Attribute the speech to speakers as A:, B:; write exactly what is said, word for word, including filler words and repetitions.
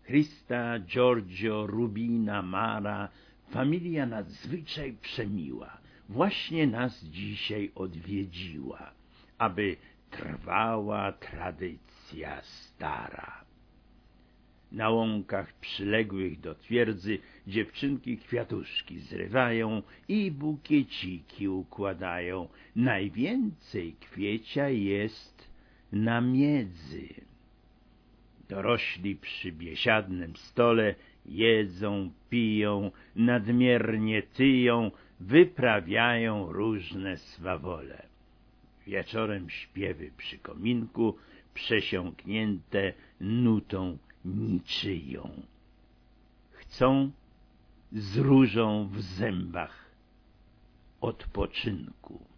A: Christa, Giorgio, Rubina, Mara, familia nadzwyczaj przemiła, właśnie nas dzisiaj odwiedziła, aby trwała tradycja stara. Na łąkach przyległych do twierdzy dziewczynki kwiatuszki zrywają i bukieciki układają. Najwięcej kwiecia jest na miedzy. Dorośli przy biesiadnym stole jedzą, piją, nadmiernie tyją, wyprawiają różne swawole. Wieczorem śpiewy przy kominku, przesiąknięte nutą niczyją. Chcą z różą w zębach odpoczynku.